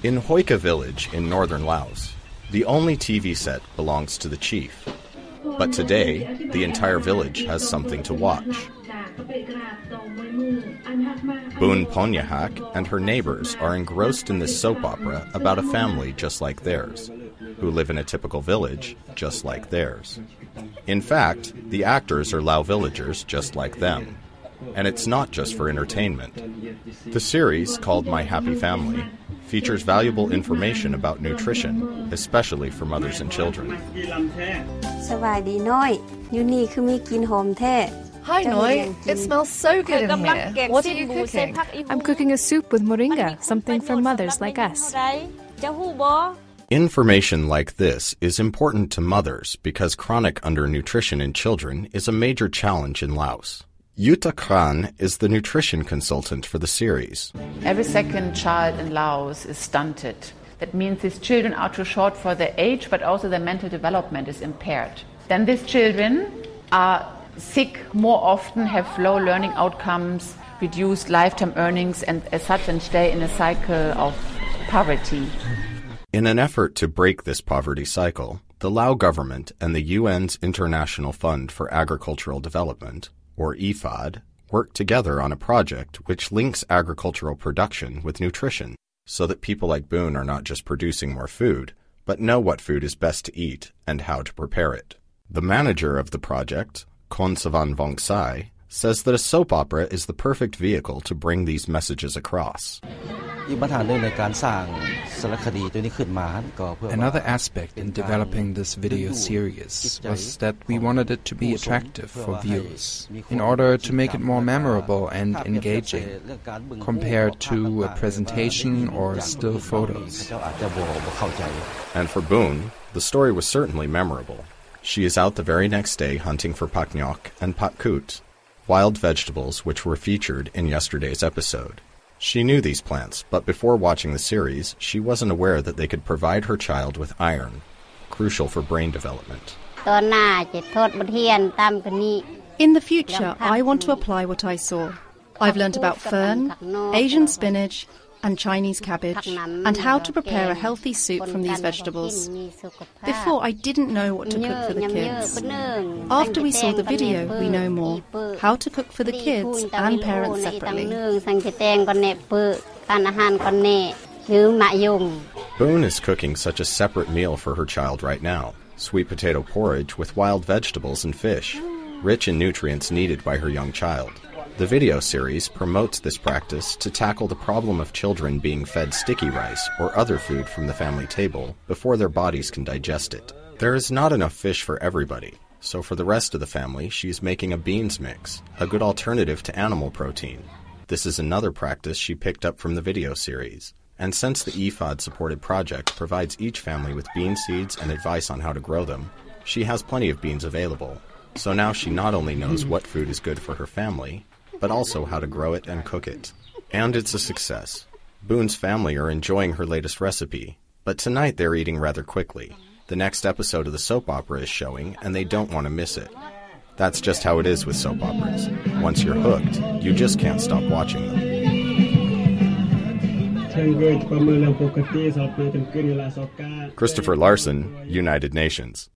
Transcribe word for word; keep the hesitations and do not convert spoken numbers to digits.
In Hoika village in northern Laos, the only T V set belongs to the chief. But today, the entire village has something to watch. Boon Ponyahak and her neighbors are engrossed in this soap opera about a family just like theirs, who live in a typical village just like theirs. In fact, the actors are Lao villagers just like them. And it's not just for entertainment. The series, called My Happy Family, features valuable information about nutrition, especially for mothers and children. Hi, Noi. It smells so good in here. What are you cooking? I'm cooking a soup with moringa, something for mothers like us. Information like this is important to mothers because chronic undernutrition in children is a major challenge in Laos. Yuta Khan is the nutrition consultant for the series. Every second child in Laos is stunted. That means these children are too short for their age, but also their mental development is impaired. Then these children are sick more often, have low learning outcomes, reduced lifetime earnings, and as such and stay in a cycle of poverty. In an effort to break this poverty cycle, the Lao government and the U N's International Fund for Agricultural Development, or I F A D, work together on a project which links agricultural production with nutrition so that people like Boon are not just producing more food, but know what food is best to eat and how to prepare it. The manager of the project, Konsavan Vongsai, says that a soap opera is the perfect vehicle to bring these messages across. Another aspect in developing this video series was that we wanted it to be attractive for viewers, in order to make it more memorable and engaging, compared to a presentation or still photos. And for Boon, the story was certainly memorable. She is out the very next day hunting for paknyok and patkut, wild vegetables which were featured in yesterday's episode. She knew these plants, but before watching the series, she wasn't aware that they could provide her child with iron, crucial for brain development. In the future, I want to apply what I saw. I've learned about fern, Asian spinach, and Chinese cabbage, and how to prepare a healthy soup from these vegetables. Before, I didn't know what to cook for the kids. After we saw the video, we know more. How to cook for the kids and parents separately. Boon is cooking such a separate meal for her child right now, sweet potato porridge with wild vegetables and fish, rich in nutrients needed by her young child. The video series promotes this practice to tackle the problem of children being fed sticky rice or other food from the family table before their bodies can digest it. There is not enough fish for everybody, so for the rest of the family, she is making a beans mix, a good alternative to animal protein. This is another practice she picked up from the video series. And since the I F A D-supported project provides each family with bean seeds and advice on how to grow them, she has plenty of beans available. So now she not only knows what food is good for her family, but also how to grow it and cook it. And it's a success. Boon's family are enjoying her latest recipe, but tonight they're eating rather quickly. The next episode of the soap opera is showing, and they don't want to miss it. That's just how it is with soap operas. Once you're hooked, you just can't stop watching them. Christopher Larson, United Nations.